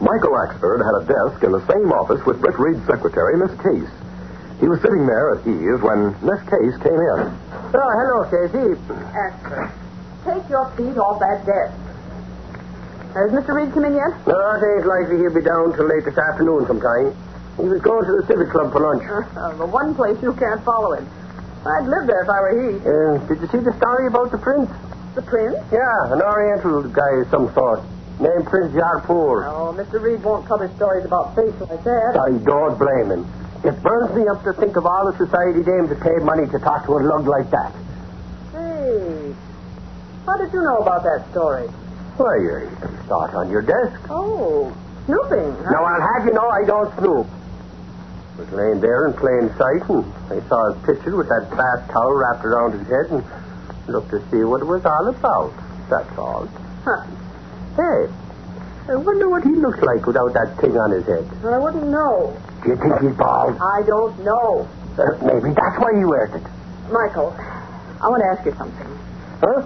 Michael Axford had a desk in the same office with Britt Reed's secretary, Miss Case. He was sitting there at ease when Miss Case came in. Oh, hello, Casey. Axford, take your feet off that desk. Has Mr. Reed come in yet? No, it ain't likely he'll be down till late this afternoon sometime. He was going to the Civic Club for lunch. The one place you can't follow him. I'd live there if I were he. Did you see the story about the prince? The prince? Yeah, an Oriental guy of some sort. Named Prince Jaipur. Oh, Mr. Reed won't publish stories about face like that. I don't blame him. It burns me up to think of all the society dames that paid money to talk to a lug like that. Hey, how did you know about that story? Why, you saw it on your desk. Oh, snooping, huh? Now, I'll have you know I don't snoop. It was laying there in plain sight, and I saw his picture with that bath towel wrapped around his head and looked to see what it was all about. That's all. Huh. Hey, I wonder what he looks like without that thing on his head. Well, I wouldn't know. Do you think he's bald? I don't know. Maybe that's why he wears it. Michael, I want to ask you something. Huh?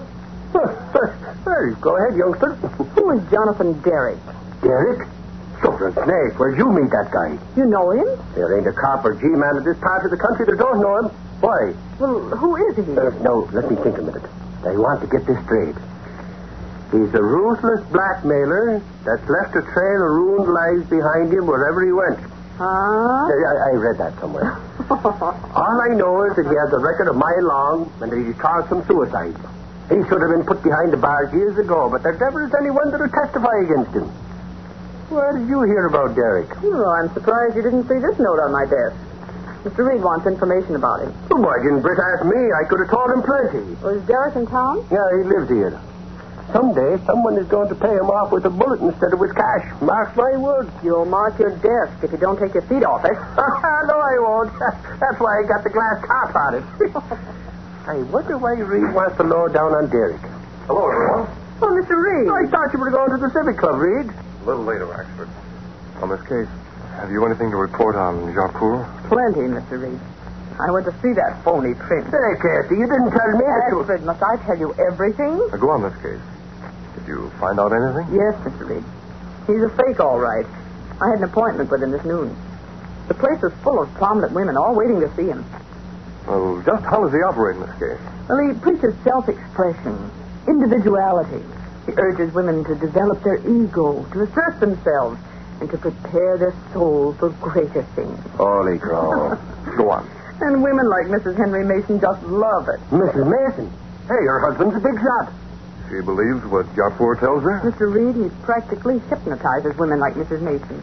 Well, go ahead, youngster. Who is Jonathan Derrick? Derrick? Southern Snake. Where'd you meet that guy? You know him? There ain't a cop or G-man in this part of the country that don't know him. Why? Well, who is he? No, let me think a minute. I want to get this straight. He's a ruthless blackmailer that's left a trail of ruined lives behind him wherever he went. Huh? I read that somewhere. All I know is that he has a record a mile long and that he caused some suicide. He should have been put behind the bars years ago, but there never is anyone that'll testify against him. Where did you hear about Derrick? Well, I'm surprised you didn't see this note on my desk. Mr. Reed wants information about him. Well, why didn't Britt ask me? I could have told him plenty. Was Derrick in town? Yeah, he lives here. Someday, someone is going to pay him off with a bullet instead of with cash. Mark my words. You'll mark your desk if you don't take your feet off it. No, I won't. That's why I got the glass top on it. I wonder why Reed wants to lower down on Derrick. Hello, everyone. Oh, Mr. Reed. I thought you were going to the Civic Club, Reed. A little later, Axford. On this case, have you anything to report on Jaipur? Plenty, Mr. Reed. I went to see that phony prince. Hey, Cassie, you didn't tell me the truth. Axford, must I tell you everything? Now, go on this case. Did you find out anything? Yes, Mr. Reed. He's a fake, all right. I had an appointment with him this noon. The place was full of prominent women, all waiting to see him. Well, just how does he operate in this case? Well, he preaches self-expression, individuality. He urges women to develop their ego, to assert themselves, and to prepare their souls for greater things. Holy crow. Go on. And women like Mrs. Henry Mason just love it. Mrs. Mason? Hey, your husband's a big shot. She believes what Jaipur tells her? Mr. Reed, he practically hypnotizes women like Mrs. Mason.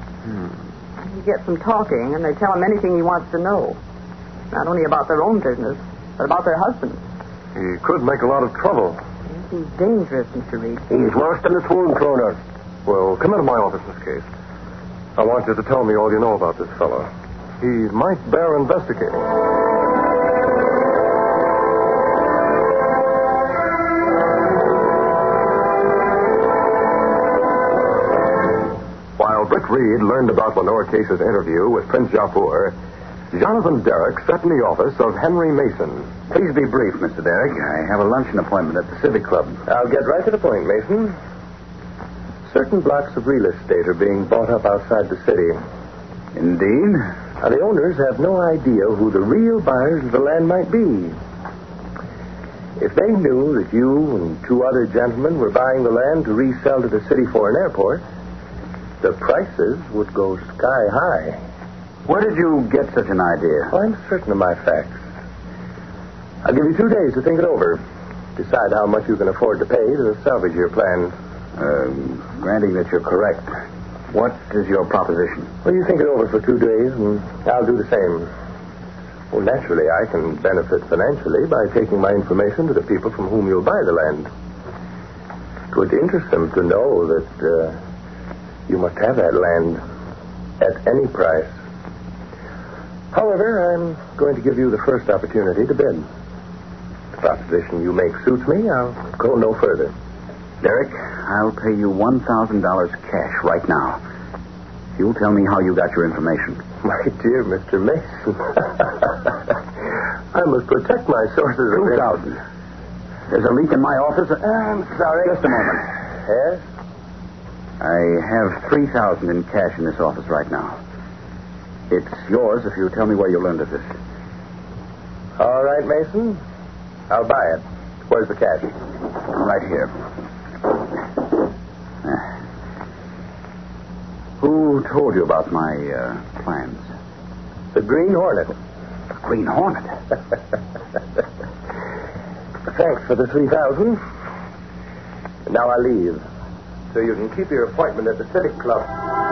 He gets them talking, and they tell him anything he wants to know. Not only about their own business, but about their husbands. He could make a lot of trouble. He's dangerous, Mr. Reed. He's worse than a swoon croner. Well, come into my office, Miss Case. I want you to tell me all you know about this fellow. He might bear investigating. While Britt Reed learned about Lenore Case's interview with Prince Jaipur, Jonathan Derrick sat in the office of Henry Mason. Please be brief, Mr. Derrick. I have a luncheon appointment at the Civic Club. I'll get right to the point, Mason. Certain blocks of real estate are being bought up outside the city. Indeed? Now, the owners have no idea who the real buyers of the land might be. If they knew that you and two other gentlemen were buying the land to resell to the city for an airport, the prices would go sky high. Where did you get such an idea? Well, I'm certain of my facts. I'll give you 2 days to think it over. Decide how much you can afford to pay to salvage your plan. Granting that you're correct, what is your proposition? Well, you think it over for 2 days, and I'll do the same. Well, naturally, I can benefit financially by taking my information to the people from whom you'll buy the land. It would interest them to know that you must have that land at any price. However, I'm going to give you the first opportunity to bid. If the proposition you make suits me, I'll go no further. Derrick, I'll pay you $1,000 cash right now. You'll tell me how you got your information. My dear Mr. Mason, I must protect my sources of... 2,000. There's a leak in my office. I'm sorry. Just a moment. Yes? I have $3,000 in cash in this office right now. It's yours if you tell me where you learned of this. All right, Mason. I'll buy it. Where's the cash? Right here. Who told you about my plans? The Green Hornet. The Green Hornet? Thanks for the $3,000. Now I leave, so you can keep your appointment at the Civic Club.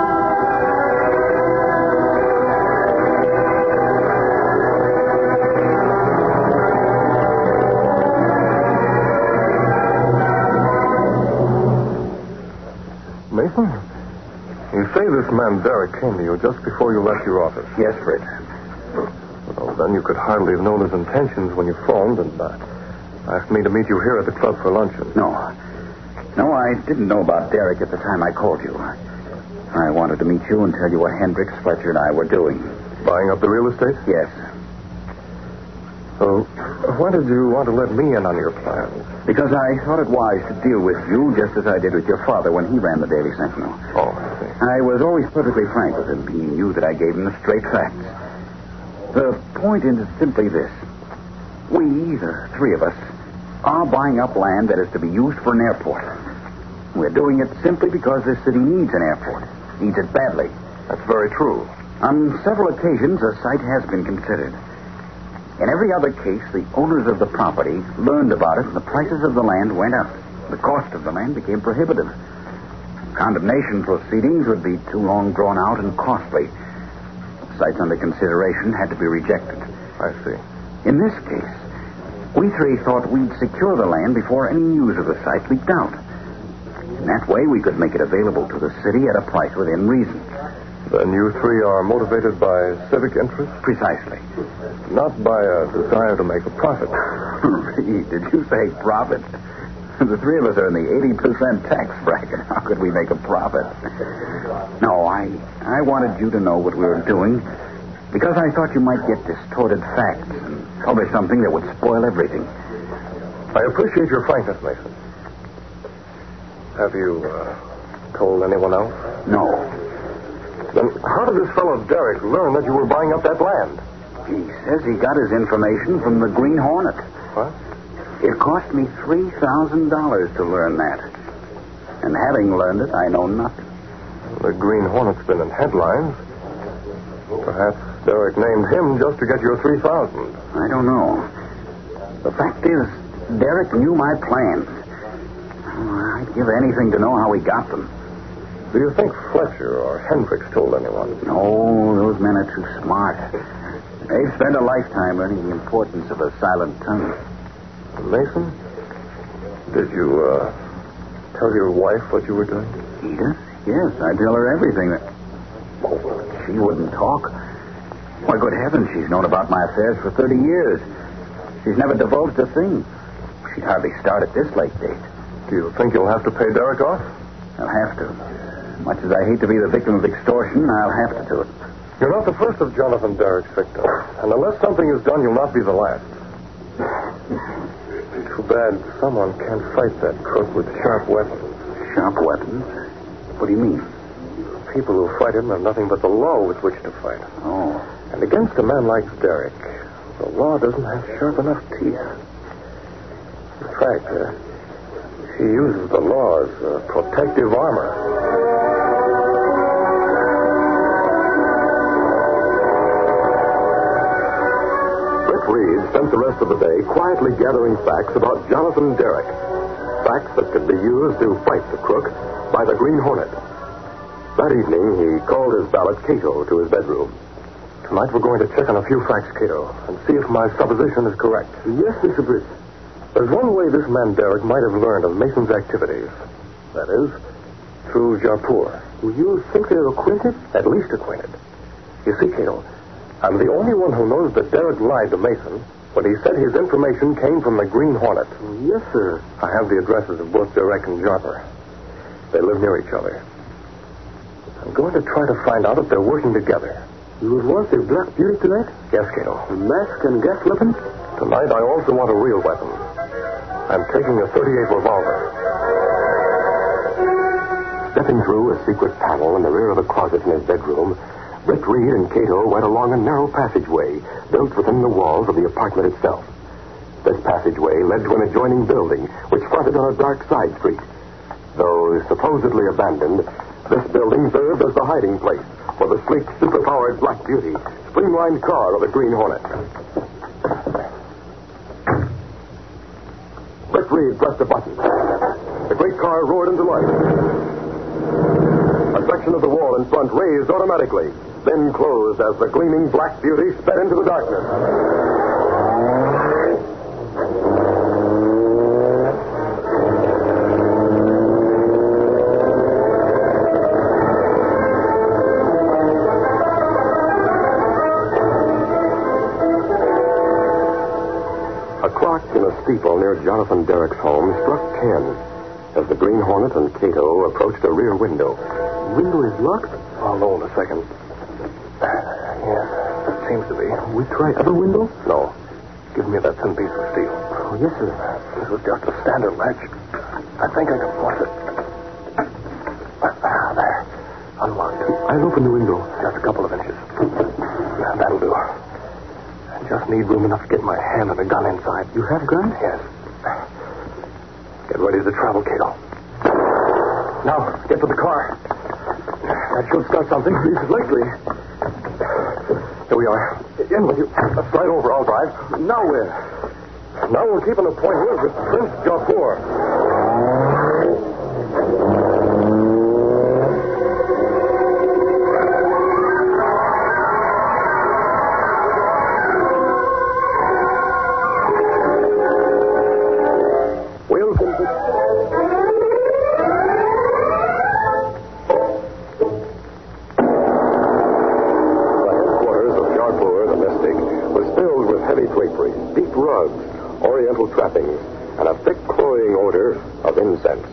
Mason, you say this man Derek came to you just before you left your office. Yes, Fritz. Well, then you could hardly have known his intentions when you phoned and asked me to meet you here at the club for luncheon. No, I didn't know about Derek at the time I called you. I wanted to meet you and tell you what Hendricks, Fletcher, and I were doing. Buying up the real estate? Yes. So, why did you want to let me in on your plans? Because I thought it wise to deal with you just as I did with your father when he ran the Daily Sentinel. Oh, I see. I was always perfectly frank with him. He knew that I gave him the straight facts. The point is simply this. We, the three of us, are buying up land that is to be used for an airport. We're doing it simply because this city needs an airport. Needs it badly. That's very true. On several occasions, a site has been considered. In every other case, the owners of the property learned about it and the prices of the land went up. The cost of the land became prohibitive. Condemnation proceedings would be too long drawn out and costly. Sites under consideration had to be rejected. I see. In this case, we three thought we'd secure the land before any news of the site leaked out. In that way, we could make it available to the city at a price within reason. Then you three are motivated by civic interest? Precisely. Not by a desire to make a profit. Reed, did you say profit? The three of us are in the 80% tax bracket. How could we make a profit? No, I wanted you to know what we were doing because I thought you might get distorted facts and publish something that would spoil everything. I appreciate your frankness, Mason. Have you told anyone else? No. Then how did this fellow Derek learn that you were buying up that land? He says he got his information from the Green Hornet. What? It cost me $3,000 to learn that. And having learned it, I know nothing. The Green Hornet's been in headlines. Perhaps Derek named him just to get your $3,000. I don't know. The fact is, Derek knew my plans. I'd give anything to know how he got them. Do you think Fletcher or Hendricks told anyone? No, those men are too smart. They've spent a lifetime learning the importance of a silent tongue. Mason, did you tell your wife what you were doing? Edith? Yes, I tell her everything. Oh, she wouldn't talk. Why, good heavens, she's known about my affairs for 30 years. She's never divulged a thing. She'd hardly start at this late date. Do you think you'll have to pay Derek off? I'll have to. Much as I hate to be the victim of extortion, I'll have to do it. You're not the first of Jonathan Derrick's victims. And unless something is done, you'll not be the last. Too bad someone can't fight that crook with sharp weapons. Sharp weapons? What do you mean? People who fight him have nothing but the law with which to fight. Oh. And against a man like Derrick, the law doesn't have sharp enough teeth. In fact, he uses the law as protective armor. Reed spent the rest of the day quietly gathering facts about Jonathan Derrick. Facts that could be used to fight the crook by the Green Hornet. That evening, he called his valet, Cato, to his bedroom. Tonight, we're going to check on a few facts, Cato, and see if my supposition is correct. Yes, Mr. Britt. There's one way this man Derrick might have learned of Mason's activities. That is, through Jaipur. You think they're acquainted? At least acquainted. You see, Cato, I'm the only one who knows that Derrick lied to Mason when he said his information came from the Green Hornet. Yes, sir. I have the addresses of both Derrick and Jarper. They live near each other. I'm going to try to find out if they're working together. You would want the Black Beauty tonight? Yes, Cato. A mask and gas weapon? Tonight, I also want a real weapon. I'm taking a .38 revolver. Passing through a secret panel in the rear of a closet in his bedroom, Britt Reed and Cato went along a narrow passageway built within the walls of the apartment itself. This passageway led to an adjoining building, which fronted on a dark side street. Though supposedly abandoned, this building served as the hiding place for the sleek, superpowered Black Beauty, streamlined car of the Green Hornet. Britt Reed pressed a button. The great car roared into life. A section of the wall in front raised automatically, then closed as the gleaming Black Beauty sped into the darkness. A clock in a steeple near Jonathan Derrick's home struck 10 as the Green Hornet and Cato approached a rear window. The window is locked? I'll know in a second. Yes, it seems to be. We try other windows? No. Give me that thin piece of steel. Oh, yes, sir. This was just a standard latch. I think I can force it. There. Unlocked. I'll open the window. Just a couple of inches. Yeah, that'll do. I just need room enough to get my hand on a gun inside. You have guns? Yes. Get ready to travel, Cato. Now, get to the car. That should start something. It's likely. Here we are. In with you. Slide over, I'll drive. Now where? Now we're keeping a point here with Prince Jaipur. Oriental trappings, and a thick cloying odor of incense.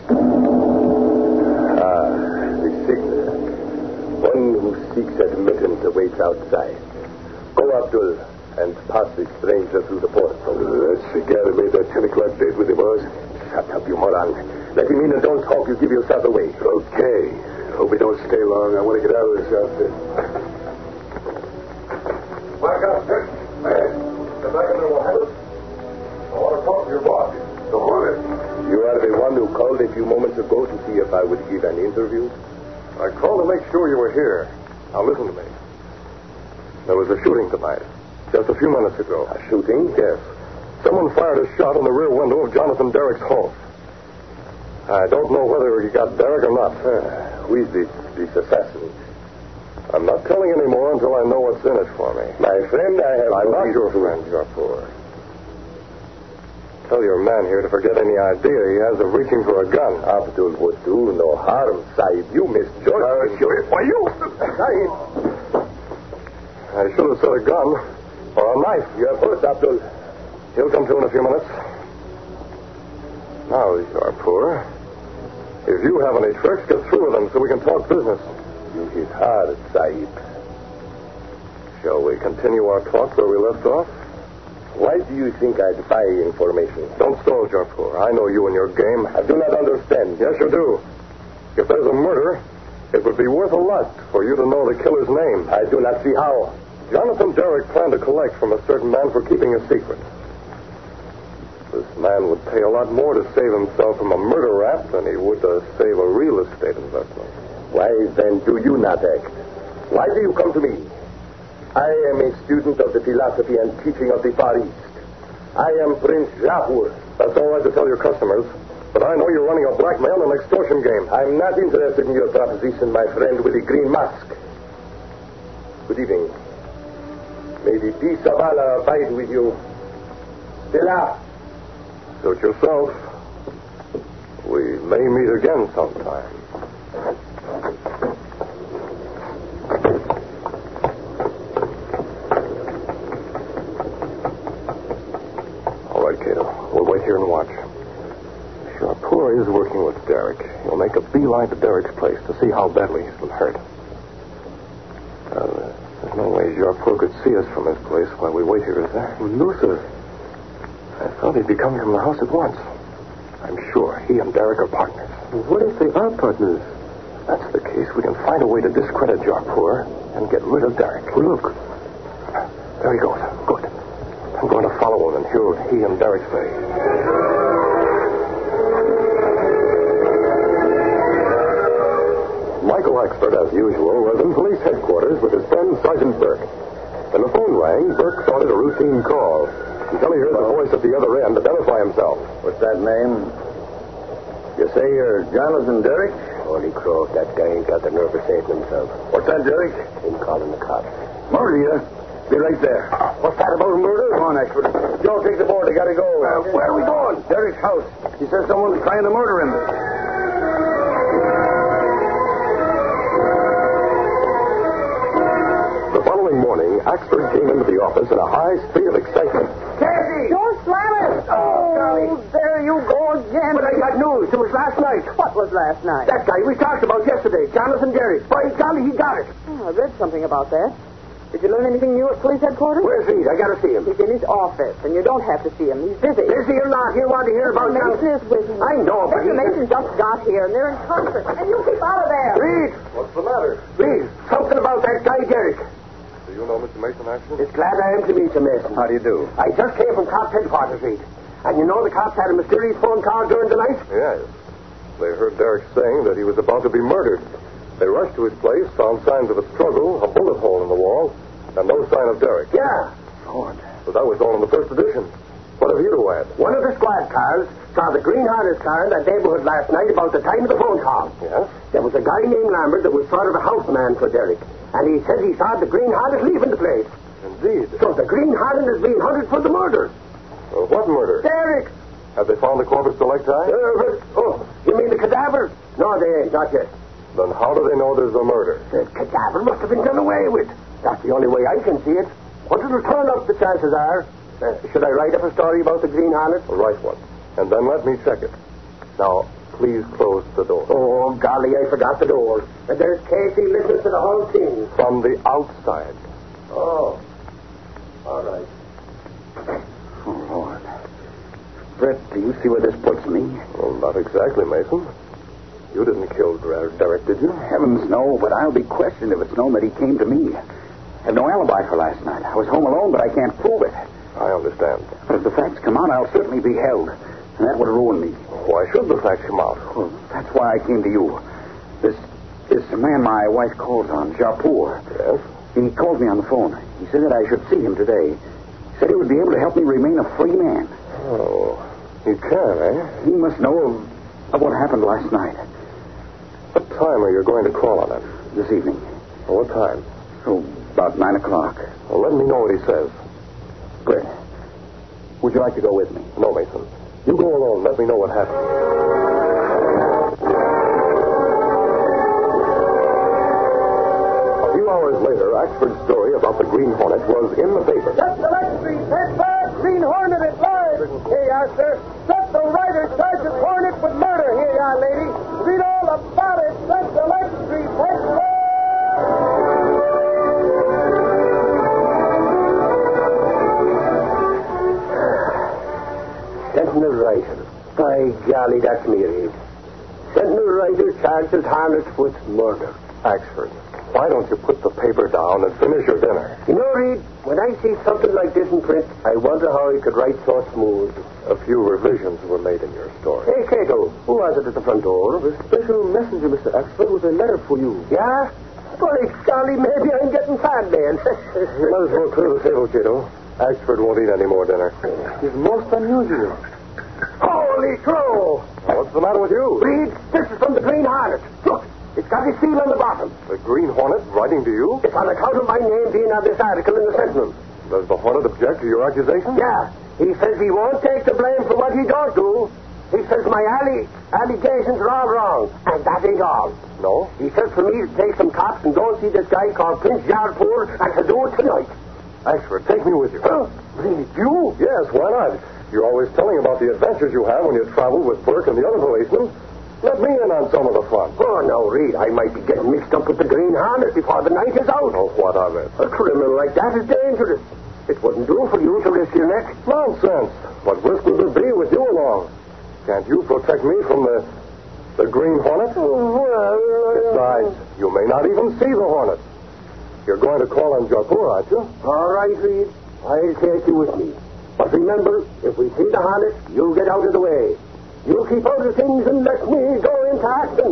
The signal. One who seeks admittance awaits outside. Go, Abdul, and pass the stranger through the portal. That's the guy that made that 10 o'clock date with him, boss. Shut up, you moron. Let him in and don't talk. You give yourself away. Okay. Hope we don't stay long. I want to get out of this outfit. Back up, Dick. Get back in there, Mohammed. I want to talk to your boss. The Hornet. You are the one who called a few moments ago to see if I would give an interview? I called to make sure you were here. Now listen to me. There was a shooting tonight, just a few minutes ago. A shooting? Yes. Someone fired a shot in the rear window of Jonathan Derrick's home. I don't know whether he got Derrick or not. Who is this assassin? I'm not telling any more until I know what's in it for me. My friend, I'm not your friend, Jaipur. Tell your man here to forget any idea he has of reaching for a gun. Abdul would do no harm, Sahib. You misjudged him. Why, you... Sahib. I should have said a gun or a knife. Your horse, Abdul. He'll come to in a few minutes. Now, Jaipur, if you have any tricks, get through with them so we can talk business. You hit hard, Sahib. Shall we continue our talk where we left off? Why do you think I'd buy information? Don't stall, Jaipur. I know you and your game. I do not understand. Yes, you do. If there's a murder, it would be worth a lot for you to know the killer's name. I do not see how. Jonathan Derrick planned to collect from a certain man for keeping a secret. This man would pay a lot more to save himself from a murder rap than he would to save a real estate investment. Why, then, do you not act? Why do you come to me? I am a student of the philosophy and teaching of the Far East. I am Prince Jaipur. That's all right to tell your customers, but I know you're running a blackmail and extortion game. I'm not interested in your proposition, my friend with the green mask. Good evening. May the peace of Allah abide with you. Stella. Suit yourself. We may meet again sometime. All right, Cato. We'll wait here and watch. Jaipur is working with Derrick. He'll make a beeline to Derrick's place to see how badly he's been hurt. There's no way Jaipur could see us from his place while we wait here, is there? Well, no, sir. I thought he'd be coming from the house at once. I'm sure he and Derrick are partners. Well, what if they are partners? that's the case, we can find a way to discredit Jaipur and get rid of Derek. Look. There he goes. Good. I'm going to follow him and hear what he and Derek say. Michael Axford, as usual, was in police headquarters with his friend Sergeant Burke. When the phone rang, Burke thought it a routine call until he heard the voice at the other end identify himself. What's that name? You say you're Jonathan Derrick? Holy crow, that guy ain't got the nerve of saying it himself. What's that, Derrick? Him calling the cops. Murder you? Be right there. What's that about murder? Come on, Axford. Joe, take the board. I gotta go. Where are we going? Derrick's house. He says someone's trying to murder him. The following morning, Axford came into the office in a high state of excitement. Cassie! Don't slam it! Oh, there you go again. But I got news. It was last night. What was last night? That guy we talked about yesterday, Jonathan Derrick. By golly, he got it. Oh, I read something about that. Did you learn anything new at police headquarters? Where's he? I gotta see him. He's in his office, and you don't have to see him. He's busy. Busy or not, he'll want to hear about Mason is with him. I know, but Mr. Mason just got here, and they're in concert. And you keep out of there. Reed! What's the matter? Reed, something about that guy Derrick. Do you know Mr. Mason, Axford? It's glad I am to meet you, Mason. How do you do? I just came from cops headquarters, Reed. And you know the cops had a mysterious phone call during the night? Yes. They heard Derek saying that he was about to be murdered. They rushed to his place, found signs of a struggle, a bullet hole in the wall, and no sign of Derek. Yeah. Lord. But that was all in the first edition. What have you to add? One of the squad cars saw the Green Hornets car in that neighborhood last night about the time of the phone call. Yes? There was a guy named Lambert that was sort of a houseman for Derek. And he said he saw the Green Hornet leaving the place. Indeed. So the Green Hornet is being hunted for the murder. What murder? Derek! Have they found the corpus delicti? You mean the cadaver? No, they ain't. Not yet. Then how do they know there's a murder? The cadaver must have been done away with. That's the only way I can see it. Once it'll turn up, the chances are. Should I write up a story about the Green Hornet? Well, write one. And then let me check it. Now, please close the door. Oh, golly, I forgot the door. And there's Casey listening to the whole thing. From the outside. Oh. All right. Oh, Lord. Brett, do you see where this puts me? Well, not exactly, Mason. You didn't kill Derek, did you? Heavens, no, but I'll be questioned if it's known that he came to me. I have no alibi for last night. I was home alone, but I can't prove it. I understand. But if the facts come out, I'll certainly be held. And that would ruin me. Why should the facts come out? Well, that's why I came to you. This man my wife calls on, Jaipur. Yes? He called me on the phone. He said that I should see him today. He said he would be able to help me remain a free man. Oh, he can, eh? He must know of what happened last night. What time are you going to call on him? This evening. What time? Oh, about 9 o'clock. Well, let me know what he says. Brett, would you like to go with me? No, Mason. You go alone. Let me know what happened. A few hours later, Axford's story about the Green Hornet was in the paper. Set the Street, headfire, Green Hornet at large. Here you are, sir. Set the writer, Sergeant Hornet with murder. Here you are, lady. Read all about it. Set the Street, headfire. Sentinel writer. By golly, that's me, Reed. Sentinel writer charges Harnett with murder. Axford, why don't you put the paper down and finish your dinner? You know, Reed, when I see something like this in print, I wonder how he could write so smooth. A few revisions were made in your story. Hey, Cato, who was it at the front door? The special messenger, Mr. Axford, with a letter for you. Yeah? By golly, maybe I'm getting fat, man. You might as well clear the table, Cato. Axford won't eat any more dinner. It's most unusual. Holy crow! What's the matter with you? Reed, this is from the Green Hornet. Look, it's got his seal on the bottom. The Green Hornet writing to you? It's on account of my name being on this article in the Sentinel. Does the Hornet object to your accusation? Yeah, he says he won't take the blame for what he don't do. He says my allegations are all wrong, and that ain't all. No? He says for me to take some cops and go and see this guy called Prince Jaipur, and to do it tonight. Axford, take me with you. Really, you? Yes, why not? You're always telling about the adventures you have when you travel with Burke and the other policemen. Let me in on some of the fun. Oh, no, Reed, I might be getting mixed up with the Green Hornet before the night is out. Oh, what of it? A criminal like that is dangerous. It wouldn't do for you to risk your neck. Nonsense. What risk would there be with you along? Can't you protect me from the The Green Hornet? Besides, you may not even see the Hornet. You're going to call on Jaipur, aren't you? All right, Reed. I'll take you with me. But remember, if we see the Hornet, you'll get out of the way. You keep out of things and let me go into action.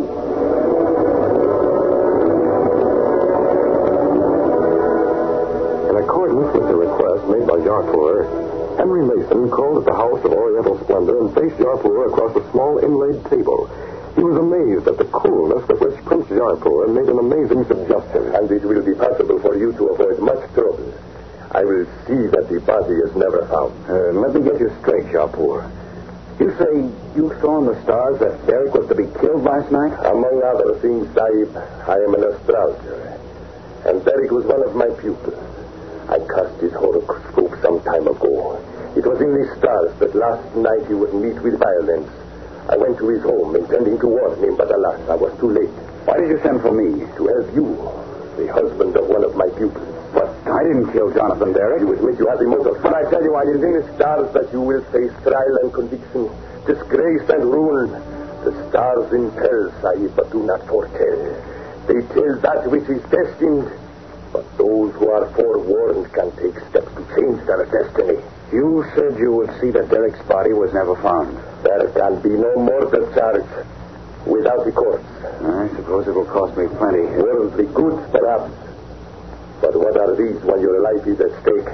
In accordance with the request made by Jaipur, Henry Mason called at the house of Oriental Splendor and faced Jaipur across a small inlaid table. He was amazed at the coolness with which Prince Jaipur made an amazing suggestion. And it will be possible for you to avoid much trouble. I will see that the body is never found. Let me get you straight, Jaipur. You say you saw in the stars that Derek was to be killed last night? Among other things, Sahib, I am an astrologer. And Derek was one of my pupils. I cast his horoscope some time ago. It was in the stars that last night he would meet with violence. I went to his home intending to warn him, but alas, I was too late. Why did you send for me? To help you, the husband of one of my pupils. But I didn't kill Jonathan Derek. You admit you have the motive. But I tell you, it is in the stars that you will face trial and conviction, disgrace and ruin. The stars impel, Sahib, but do not foretell. They tell that which is destined, but those who are forewarned can take steps to change their destiny. You said you would see that Derek's body was never found. There can be no murder charge without the courts. I suppose it will cost me plenty. Worldly goods, perhaps. But what are these when your life is at stake?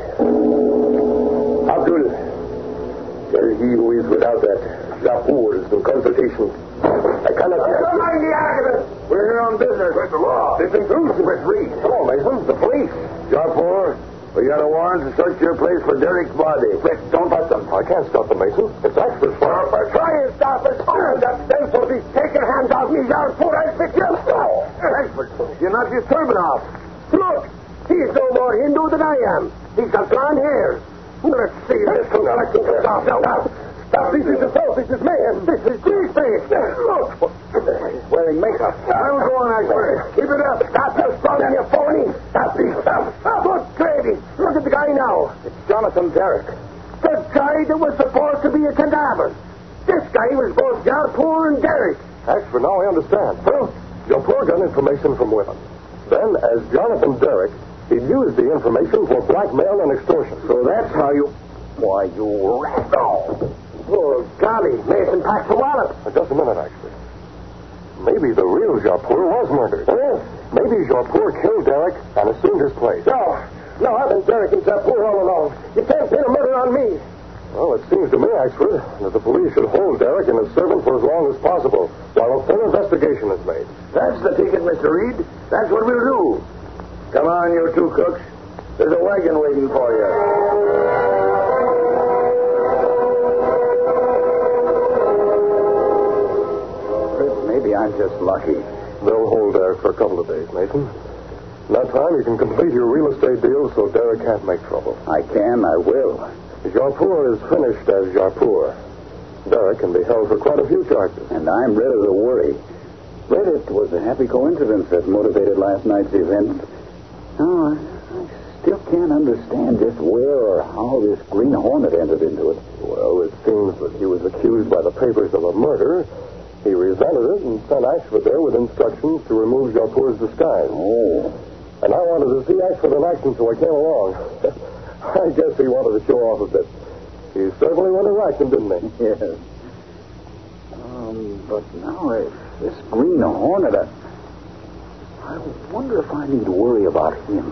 Abdul, tell he who is without that Jaipur is in consultation. I cannot... Don't mind the argument. We're here on business. With the law. This intrudes with Reed. Come on, Mason. The police. Jaipur, we got a warrant to search your place for Derek's body. Quick, don't touch them. I can't stop them, Mason. It's Ashford's fault. Try and stop it. That stencil be take your hands off me, Jaipur. I'll fix you. Ashford, you're not disturbing us. Look, he's no more Hindu than I am. He's got blonde hair. Let's see this. Stop. Stop. This is assault. This is mayhem. This is disgrace. Look. He's wearing makeup. I'll go on, Ashford. Keep it up. Stop your spouting, you phony. Stop these stuff. Good trading. Look at the guy now. It's Jonathan Derek. The guy that was supposed to be a cadaver. This guy was both Jaipur and Derek. Ashford, now I understand. Well, Jaipur got information from women. Then, as Jonathan Derek, he used the information for blackmail and extortion. So that's how you... Why, you rascal. Oh, golly, Mason packed the wallet. Just a minute, actually. Maybe the real Jaipur was murdered. Maybe Jaipur killed Derek and assumed his place. No, I've been Derek and Jaipur all along. You can't pin a murder on me. Well, it seems to me, Axford, that the police should hold Derek and his servant for as long as possible while a full investigation is made. That's the ticket, Mr. Reed. That's what we'll do. Come on, you two cooks. There's a wagon waiting for you. Maybe I'm just lucky. They'll hold Derek for a couple of days, Mason. In that time, you can complete your real estate deal so Derek can't make trouble. I will. Jaipur is finished as Jaipur. Derek can be held for quite a few charges. And I'm rid of the worry. Red, it was a happy coincidence that motivated last night's event. No, I still can't understand just where or how this Green Hornet entered into it. Well, it seems that he was accused by the papers of a murder. He resented it and sent Ashford there with instructions to remove Jaipur's disguise. Oh. And I wanted to see Ashford in action, so I came along. I guess he wanted to show off a bit. He certainly went in action, didn't he? Yes. But now this Green Hornet, I wonder if I need to worry about him.